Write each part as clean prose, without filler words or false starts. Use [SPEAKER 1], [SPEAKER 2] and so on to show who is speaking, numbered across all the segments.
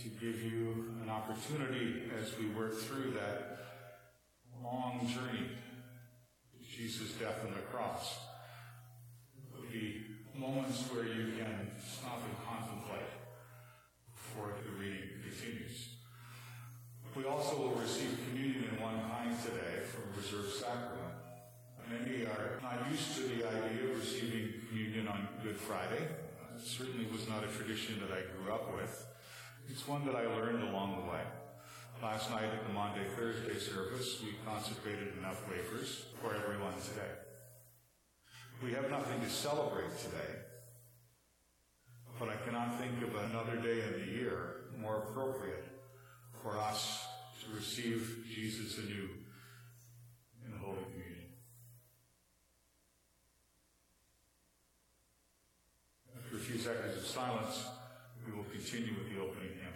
[SPEAKER 1] to give you an opportunity as we work through that long journey to Jesus' death on the cross. There will be moments where you can stop and contemplate before the reading continues. We also will receive communion in one kind today from a reserved sacrament. Many are not used to the idea of receiving communion on Good Friday. It certainly was not a tradition that I grew up with. It's one that I learned along the way. Last night at the Maundy Thursday service, we consecrated enough wafers for everyone today. We have nothing to celebrate today, but I cannot think of another day in the year more appropriate for us to receive Jesus anew in the Holy Communion. After a few seconds of silence, we will continue with the opening hymn.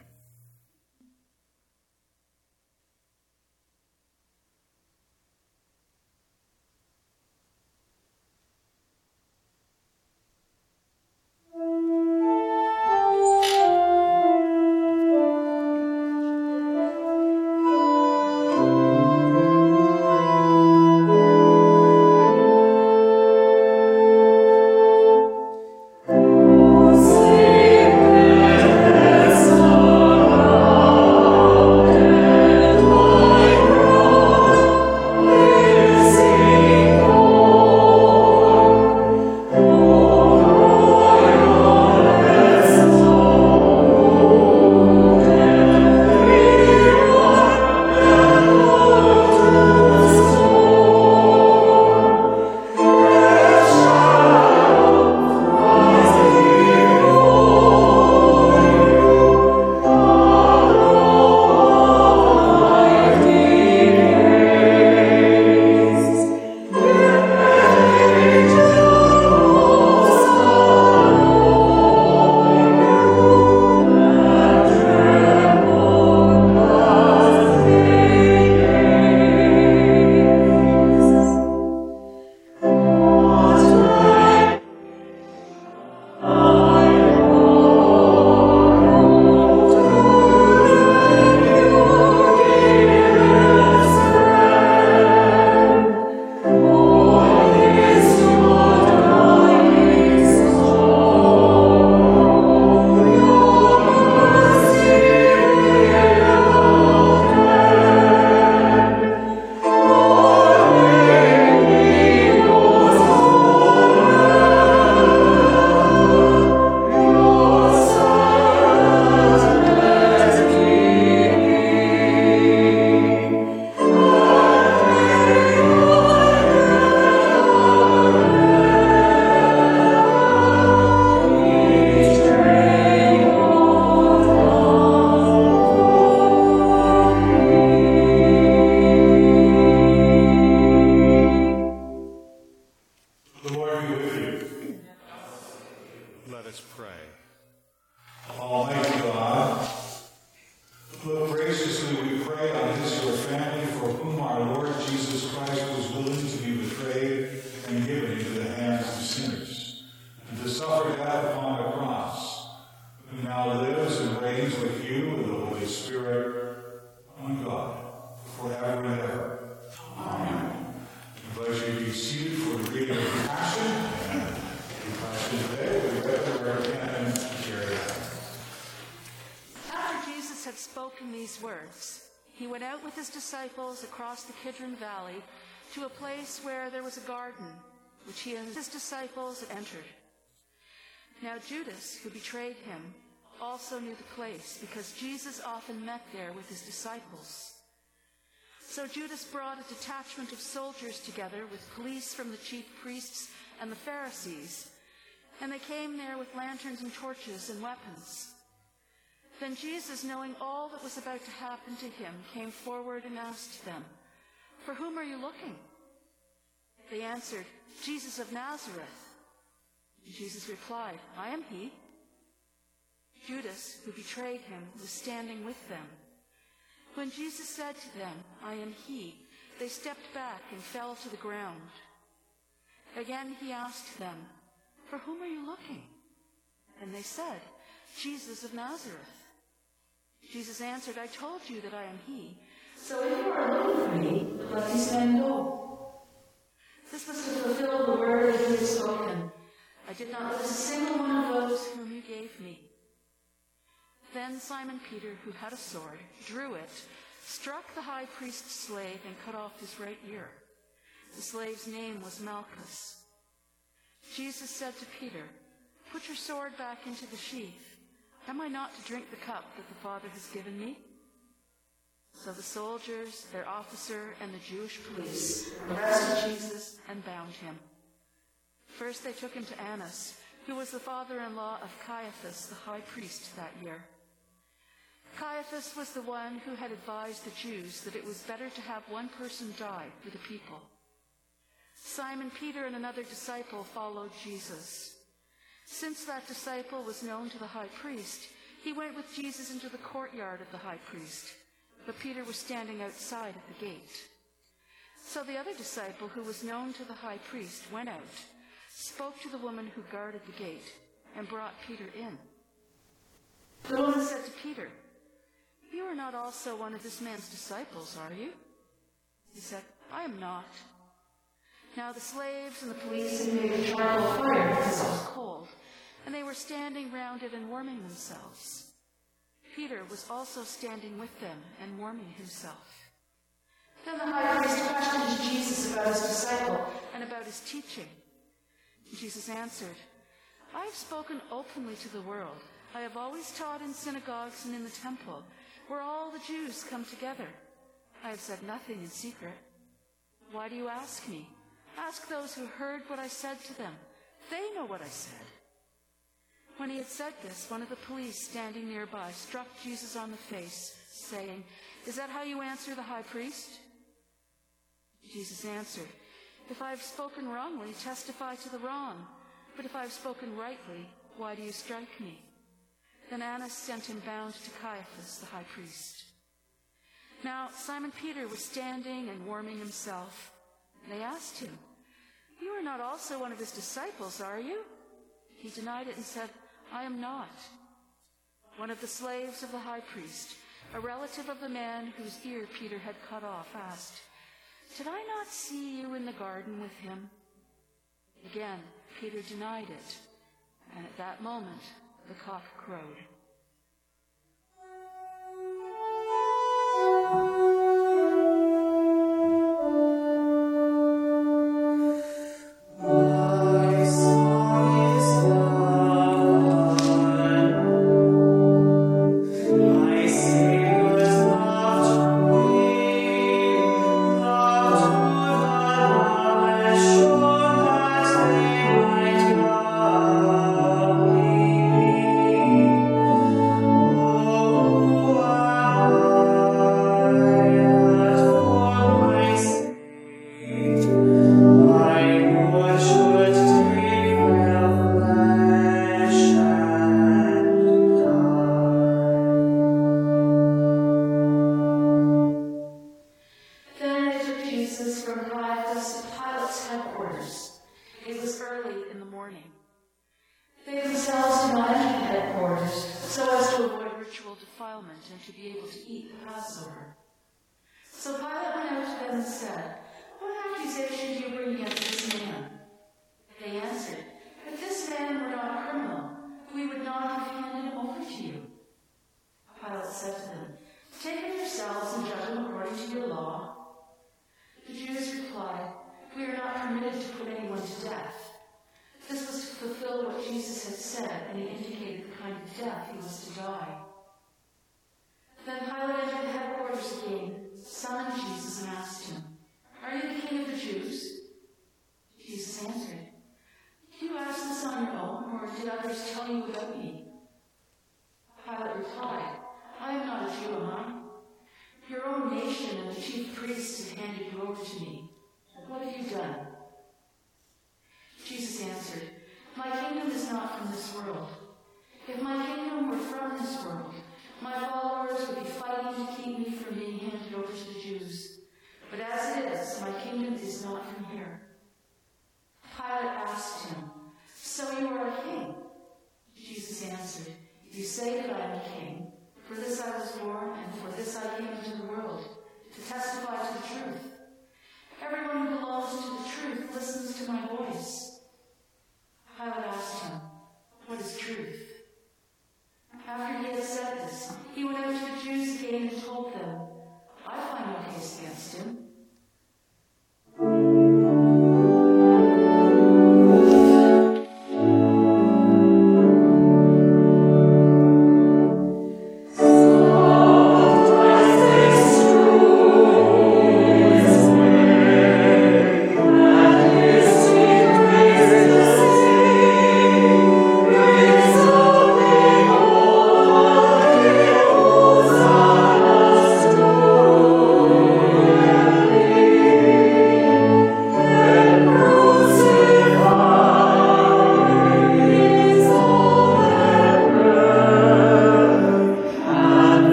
[SPEAKER 2] Across the Kidron Valley to a place where there was a garden, which he and his disciples had entered. Now Judas, who betrayed him, also knew the place, because Jesus often met there with his disciples. So Judas brought a detachment of soldiers together with police from the chief priests and the Pharisees, and they came there with lanterns and torches and weapons. Then Jesus, knowing all that was about to happen to him, came forward and asked them, "For whom are you looking?" They answered, "Jesus of Nazareth." And Jesus replied, "I am he." Judas, who betrayed him, was standing with them. When Jesus said to them, "I am he," they stepped back and fell to the ground. Again he asked them, "For whom are you looking?" And they said, "Jesus of Nazareth." Jesus answered, I told you that I am he. So if you are looking for me, let these men go. This was to fulfill the word that he had spoken. I did not lose a single one of those whom you gave me. Then Simon Peter, who had a sword, drew it, struck the high priest's slave, and cut off his right ear. The slave's name was Malchus. Jesus said to Peter, put your sword back into the sheath. Am I not to drink the cup that the Father has given me? So the soldiers, their officer, and the Jewish police arrested Jesus and bound him. First they took him to Annas, who was the father-in-law of Caiaphas, the high priest that year. Caiaphas was the one who had advised the Jews that it was better to have one person die for the people. Simon Peter and another disciple followed Jesus. Since that disciple was known to the high priest, he went with Jesus into the courtyard of the high priest, but Peter was standing outside at the gate. So the other disciple, who was known to the high priest, went out, spoke to the woman who guarded the gate, and brought Peter in. The woman said to Peter, you are not also one of this man's disciples, are you? He said, I am not. Now the slaves and the police had made a charcoal fire because it was cold, and they were standing round it and warming themselves. Peter was also standing with them and warming himself. Then the high priest questioned Jesus about his disciple and about his teaching. Jesus answered, I have spoken openly to the world. I have always taught in synagogues and in the temple, where all the Jews come together. I have said nothing in secret. Why do you ask me? Ask those who heard what I said to them. They know what I said. When he had said this, one of the police standing nearby struck Jesus on the face, saying, Is that how you answer the high priest? Jesus answered, If I have spoken wrongly, testify to the wrong. But if I have spoken rightly, why do you strike me? Then Annas sent him bound to Caiaphas, the high priest. Now Simon Peter was standing and warming himself. They asked him, You are not also one of his disciples, are you? He denied it and said, I am not. One of the slaves of the high priest, a relative of the man whose ear Peter had cut off, asked, Did I not see you in the garden with him? Again, Peter denied it, and at that moment the cock crowed. And to be able to eat the Passover. So Pilate went out to them and said, What accusation do you bring against this man? They answered, If this man were not a criminal, we would not have handed him over to you. Pilate said to them, Take him yourselves and judge him according to your law. The Jews replied, We are not permitted to put anyone to death. This was to fulfill what Jesus had said, and he indicated the kind of death he was to die. Then Pilate entered the headquarters again, summoned Jesus, and asked him, Are you the king of the Jews? Jesus answered, Did you ask this on your own, or did others tell you about me? Pilate replied, I am not a Jew, am I? Your own nation and the chief priests have handed you over to me. What have you done? Jesus answered, My kingdom is not from this world. If my kingdom were from this world, my followers would be fighting to keep me from being handed over to the Jews. But as it is, my kingdom is not from here. Pilate asked him, So you are a king? Jesus answered, You say that I am a king. For this I was born, and for this I came into the world, to testify to the truth. Everyone who belongs to the truth listens to my voice." Pilate asked him, "What is truth?" After he had said this, he went out to the Jews again and told them, "I find no case against him.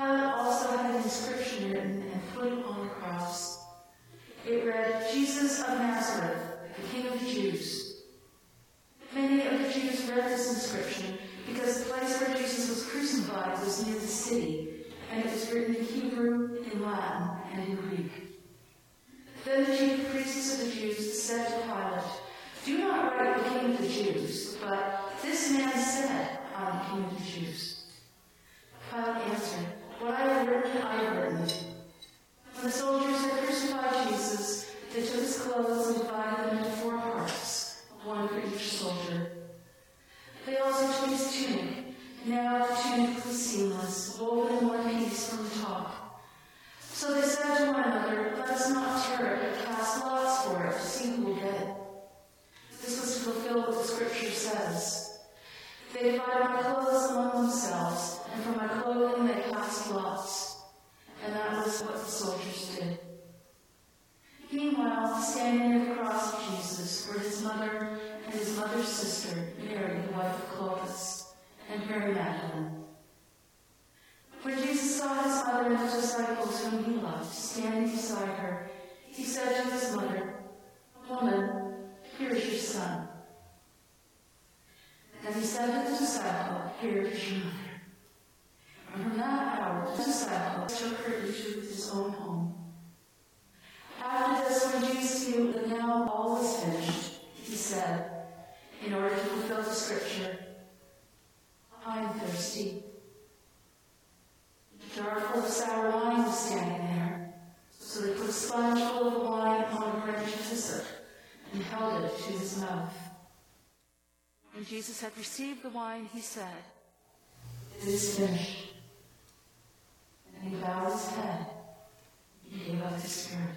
[SPEAKER 2] Jesus in Greek. Then the chief priests of the Jews said to Pilate, "Do not write the King of the Jews, but this man said, 'I am the King of the Jews.'" Pilate answered, "What I have written, I have written." When the soldiers had crucified Jesus, they took his clothes and divided them into 4 parts, one for each soldier. They also took his tunic. Now the tunic was seamless, woven in one piece from the top. So they said to one another, "Let us not tear it, but cast lots for it to see who will get it." This was to fulfill what the scripture says. They divided my clothes among themselves, and for my clothing they cast lots. And that was what the soldiers did. Meanwhile, standing near the cross of Jesus were his mother and his mother's sister, Mary, the wife of Clopas, and Mary Magdalene. When Jesus saw his mother and the disciples whom he loved standing beside her, he said to his mother, "Woman, here is your son." And he said to the disciple, "Here is your mother." And from that hour, the disciple took her into his own home. After this, when Jesus knew that now all was finished, he said, in order to fulfill the scripture, "I am thirsty." A jar full of sour wine was standing there, so they put a sponge full of the wine on a branch of hyssop and held it to his mouth. When Jesus had received the wine, he said, "It is finished." And he bowed his head and gave up his spirit.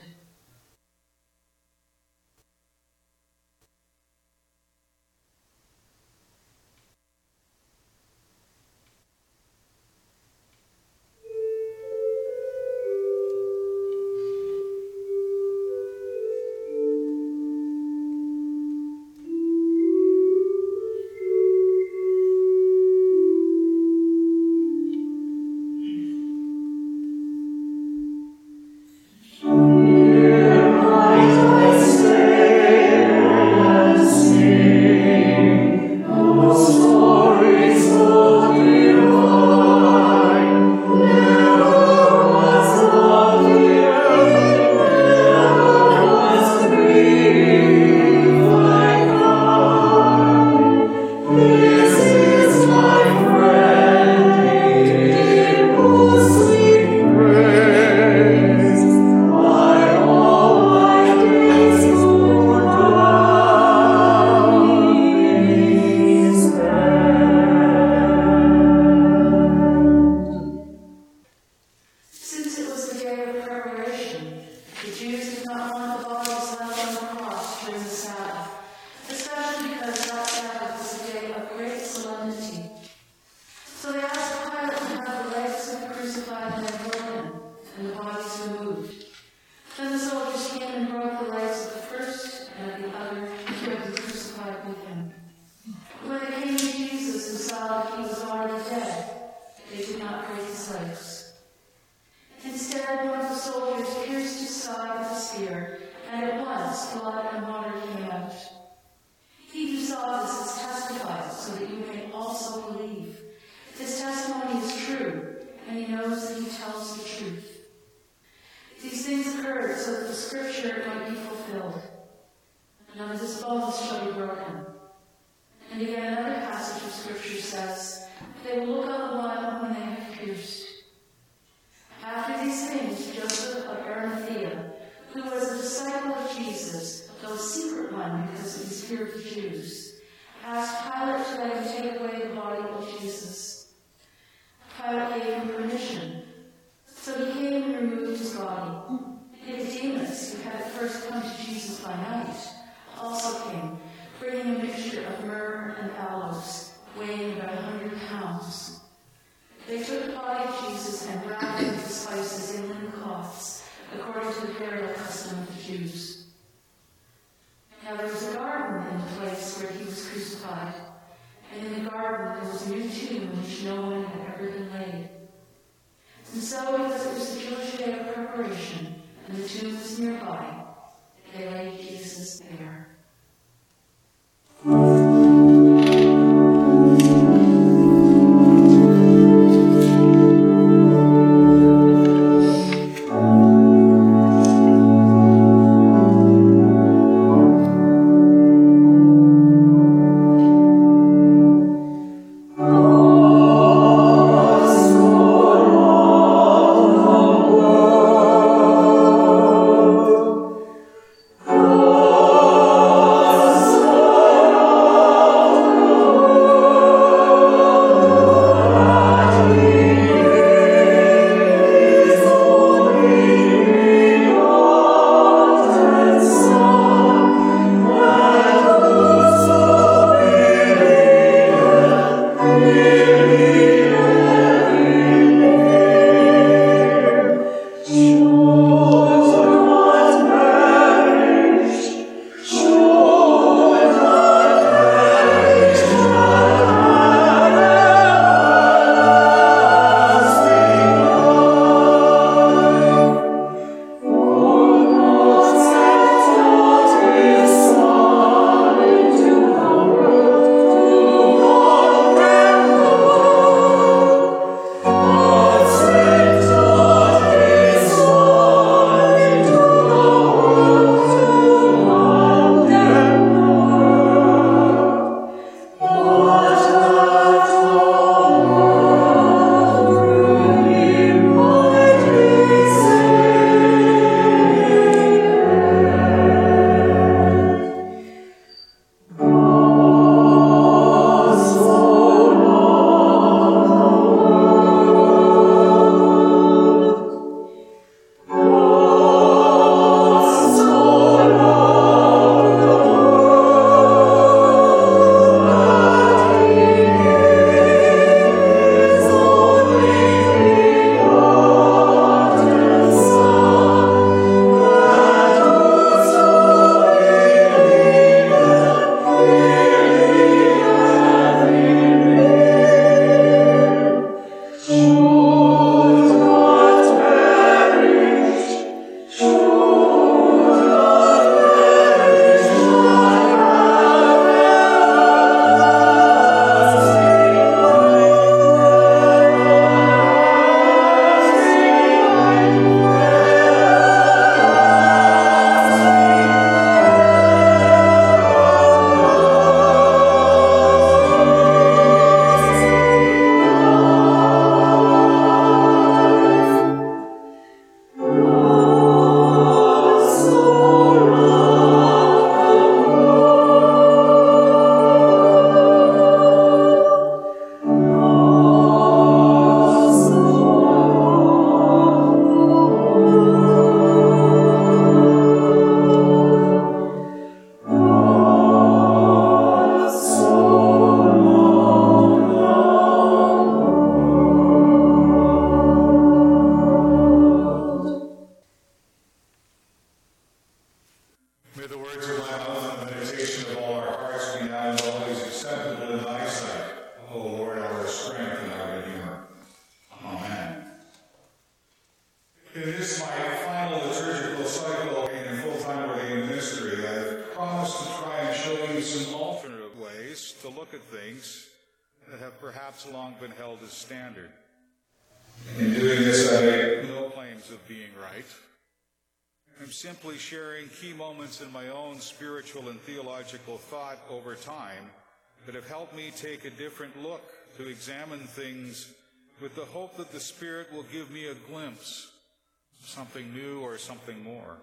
[SPEAKER 1] to look at things that have perhaps long been held as standard. In doing this, I make no claims of being right. I'm simply sharing key moments in my own spiritual and theological thought over time that have helped me take a different look to examine things with the hope that the Spirit will give me a glimpse of something new or something more.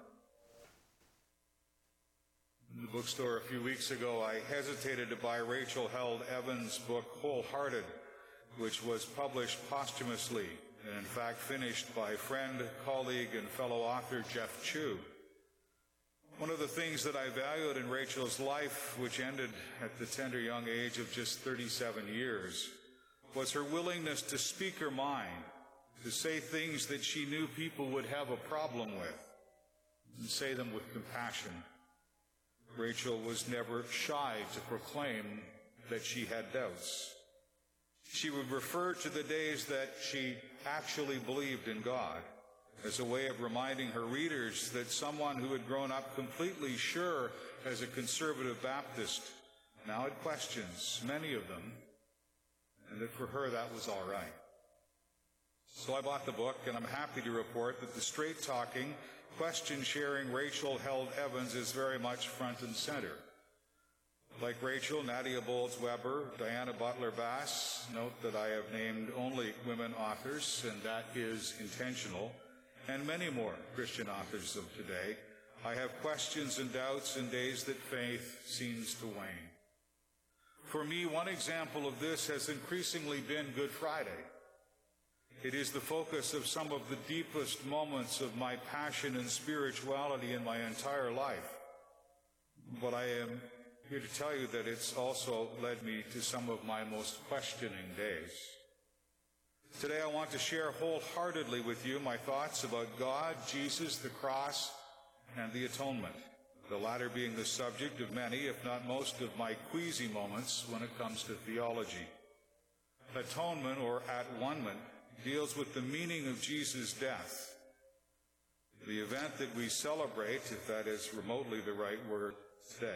[SPEAKER 1] In the bookstore a few weeks ago, I hesitated to buy Rachel Held Evans' book, Wholehearted, which was published posthumously and in fact finished by friend, colleague, and fellow author Jeff Chu. One of the things that I valued in Rachel's life, which ended at the tender young age of just 37 years, was her willingness to speak her mind, to say things that she knew people would have a problem with, and say them with compassion. Rachel was never shy to proclaim that she had doubts. She would refer to the days that she actually believed in God as a way of reminding her readers that someone who had grown up completely sure as a conservative Baptist now had questions, many of them, and that for her that was all right. So I bought the book, and I'm happy to report that the straight-talking, question-sharing Rachel Held Evans is very much front and center. Like Rachel, Nadia Bolz-Weber, Diana Butler-Bass, note that I have named only women authors, and that is intentional, and many more Christian authors of today, I have questions and doubts in days that faith seems to wane. For me, one example of this has increasingly been Good Friday. It is the focus of some of the deepest moments of my passion and spirituality in my entire life. But I am here to tell you that it's also led me to some of my most questioning days. Today I want to share wholeheartedly with you my thoughts about God, Jesus, the cross, and the atonement, the latter being the subject of many, if not most, of my queasy moments when it comes to theology. Atonement, or at-one-ment, deals with the meaning of Jesus' death, the event that we celebrate, if that is remotely the right word, today.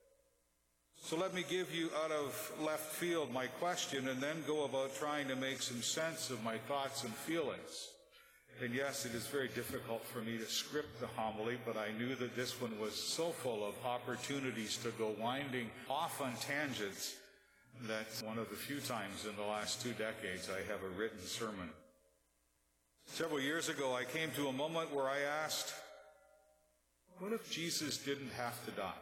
[SPEAKER 1] So let me give you out of left field my question and then go about trying to make some sense of my thoughts and feelings. And yes, it is very difficult for me to script the homily, but I knew that this one was so full of opportunities to go winding off on tangents that one of the few times in the last 2 decades I have a written sermon. Several years ago, I came to a moment where I asked, what if Jesus didn't have to die?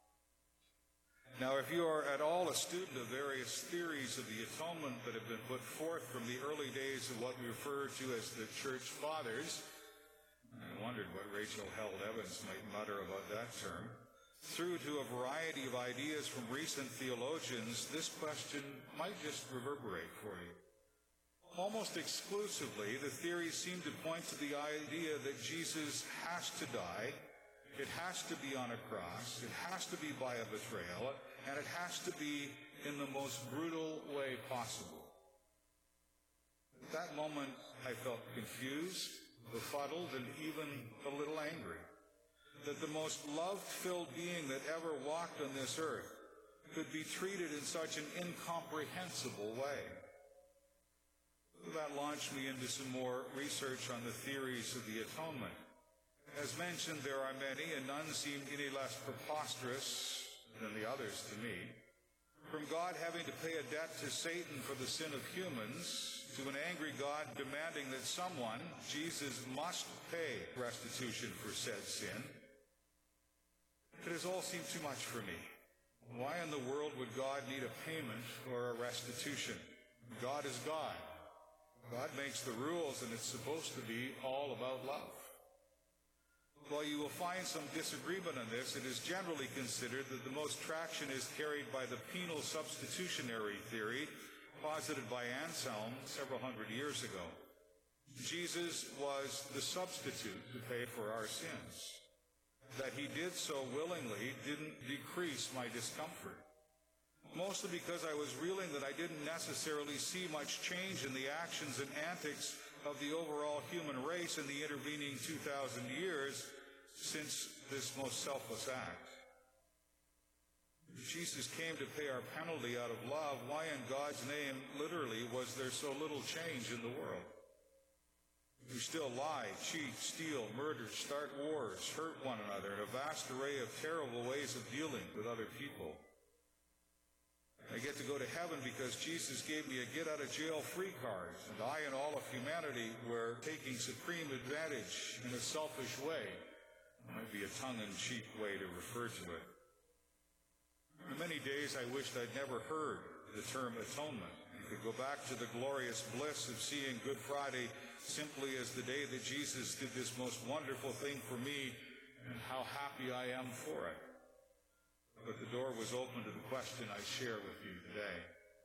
[SPEAKER 1] Now, if you are at all a student of various theories of the atonement that have been put forth from the early days of what we refer to as the Church Fathers, I wondered what Rachel Held Evans might mutter about that term, through to a variety of ideas from recent theologians, this question might just reverberate for you. Almost exclusively, the theories seem to point to the idea that Jesus has to die, it has to be on a cross, it has to be by a betrayal, and it has to be in the most brutal way possible. At that moment, I felt confused, befuddled, and even a little angry. That the most love-filled being that ever walked on this earth could be treated in such an incomprehensible way. That launched me into some more research on the theories of the atonement. As mentioned, there are many, and none seem any less preposterous than the others to me. From God having to pay a debt to Satan for the sin of humans, to an angry God demanding that someone, Jesus, must pay restitution for said sin, it has all seemed too much for me. Why in the world would God need a payment or a restitution? God is God. God makes the rules, and it's supposed to be all about love. While you will find some disagreement on this, it is generally considered that the most traction is carried by the penal substitutionary theory posited by Anselm several hundred years ago. Jesus was the substitute to pay for our sins. That he did so willingly didn't decrease my discomfort. Mostly because I was reeling that I didn't necessarily see much change in the actions and antics of the overall human race in the intervening 2,000 years since this most selfless act. Jesus came to pay our penalty out of love. Why in God's name, literally, was there so little change in the world? We still lie, cheat, steal, murder, start wars, hurt one another, and a vast array of terrible ways of dealing with other people. I get to go to heaven because Jesus gave me a get-out-of-jail-free card, and I and all of humanity were taking supreme advantage in a selfish way. It might be a tongue-in-cheek way to refer to it. For many days I wished I'd never heard the term atonement, and could go back to the glorious bliss of seeing Good Friday simply as the day that Jesus did this most wonderful thing for me, and how happy I am for it. But the door was open to the question I share with you today.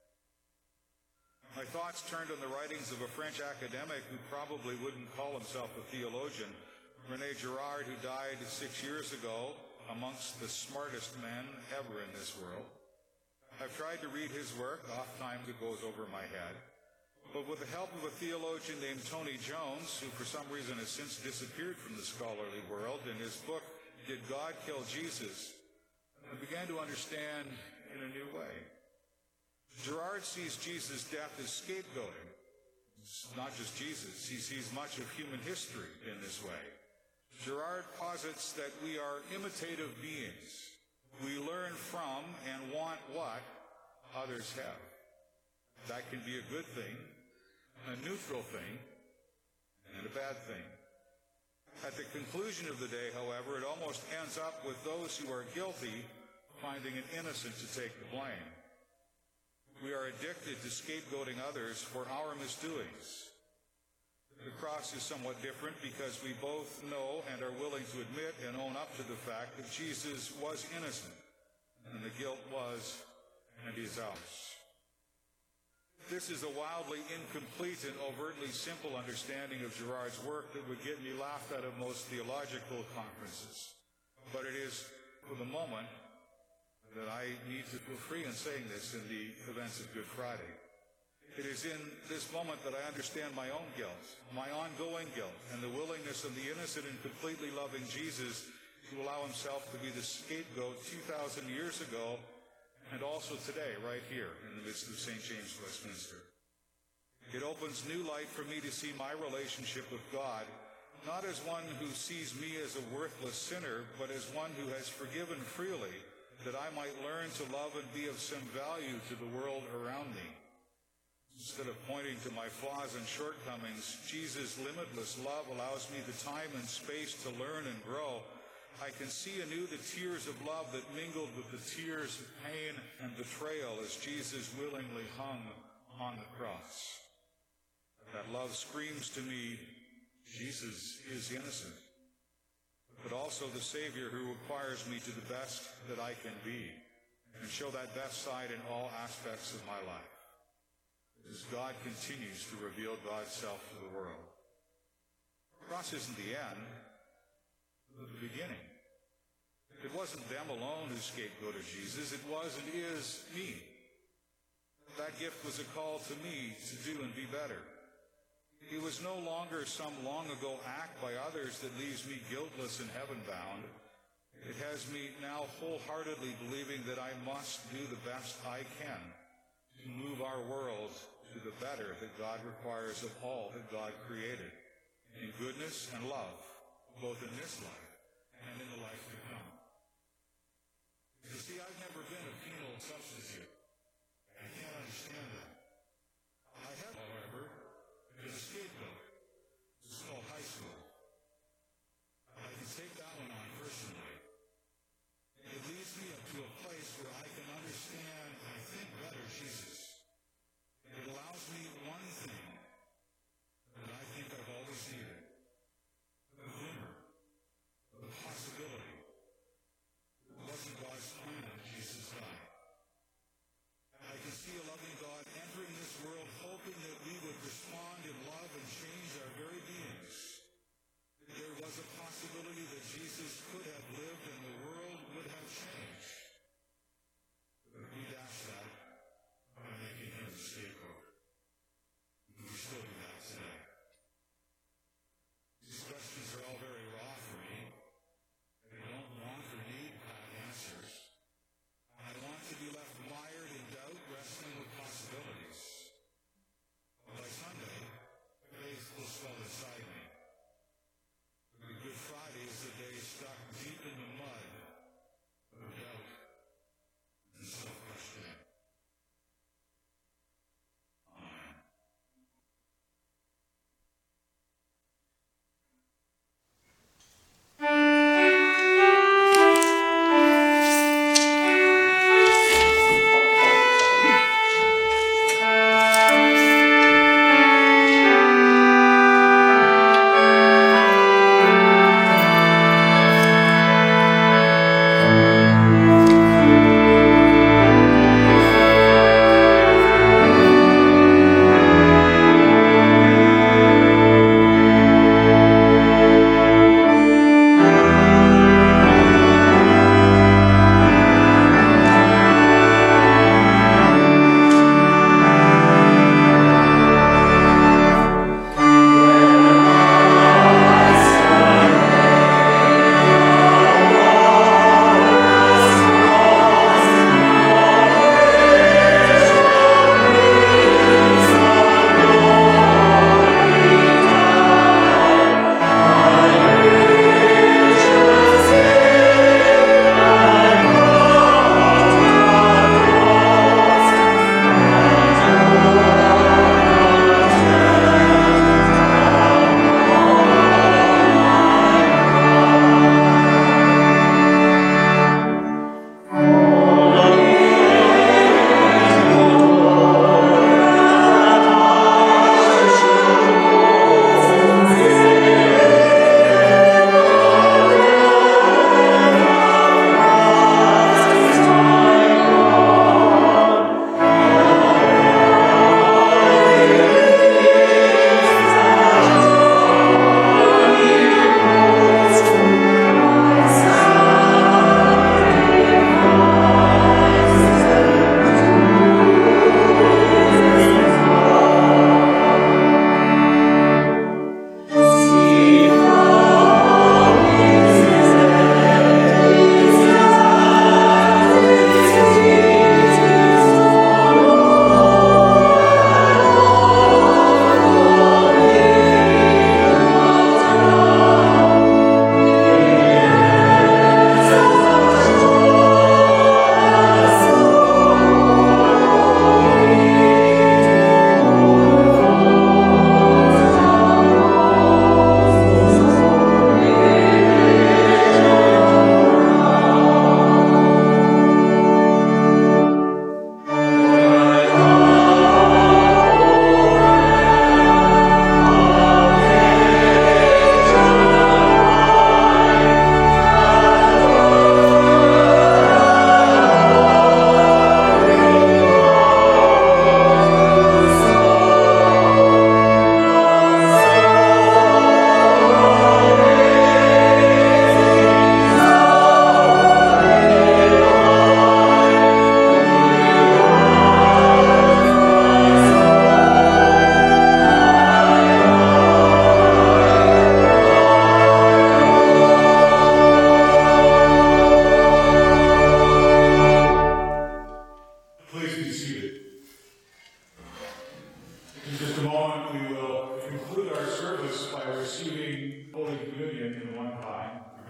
[SPEAKER 1] My thoughts turned on the writings of a French academic who probably wouldn't call himself a theologian, René Girard, who died 6 years ago, amongst the smartest men ever in this world. I've tried to read his work. Oftentimes it goes over my head. But with the help of a theologian named Tony Jones, who for some reason has since disappeared from the scholarly world, in his book, Did God Kill Jesus?, I began to understand in a new way. Girard sees Jesus' death as scapegoating. It's not just Jesus. He sees much of human history in this way. Girard posits that we are imitative beings. We learn from and want what others have. That can be a good thing, a neutral thing, and a bad thing. At the conclusion of the day, however, it almost ends up with those who are guilty finding an innocent to take the blame. We are addicted to scapegoating others for our misdoings. The cross is somewhat different because we both know and are willing to admit and own up to the fact that Jesus was innocent, and the guilt was and is ours. This is a wildly incomplete and overtly simple understanding of Girard's work that would get me laughed out of most theological conferences. But it is, for the moment, that I need to feel free in saying this in the events of Good Friday. It is in this moment that I understand my own guilt, my ongoing guilt, and the willingness of the innocent and completely loving Jesus to allow himself to be the scapegoat 2,000 years ago, and also today, right here, in the midst of St. James, Westminster. It opens new light for me to see my relationship with God, not as one who sees me as a worthless sinner, but as one who has forgiven freely, that I might learn to love and be of some value to the world around me. Instead of pointing to my flaws and shortcomings, Jesus' limitless love allows me the time and space to learn and grow. I can see anew the tears of love that mingled with the tears of pain and betrayal as Jesus willingly hung on the cross. That love screams to me, Jesus is innocent, but also the Savior who requires me to the best that I can be and show that best side in all aspects of my life, as God continues to reveal God's self to the world. The cross isn't the end, but the beginning. It wasn't them alone who scapegoated Jesus. It was and is me. That gift was a call to me to do and be better. It was no longer some long-ago act by others that leaves me guiltless and heaven-bound. It has me now wholeheartedly believing that I must do the best I can to move our world to the better that God requires of all that God created, in goodness and love, both in this life and in the life to come. You see, I've never been a penal substitute. I can't understand that. I have, however, been a scapegoat. This is called high school. I can take that one on personally. It leads me up to a place where I can understand, I think, better Jesus. It allows me one thing that I think I've always needed. A glimmer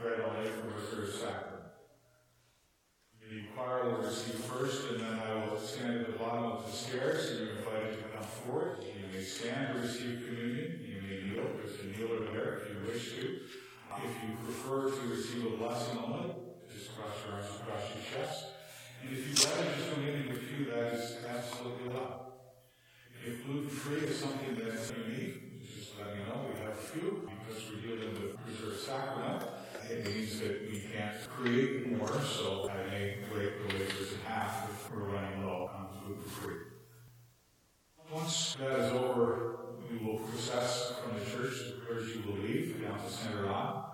[SPEAKER 1] bread only from the third sacrament. The choir will receive first, and then I will stand at the bottom of the stairs, and you're invited to come forward. You may stand to receive communion. You may kneel, because the kneeler there, if you wish to. If you prefer to receive a blessing only, just cross your arms across your chest. And if you'd rather just remain in the pew, that is absolutely allowed. If gluten-free is something that you need, just let me know. We have a few, because we're dealing with preserved sacrament. It means that we can't create more, so I may break the wafers in half if we're running low on gluten-free. Once that is over, we will process from the church. The clergy will leave down to Center Island.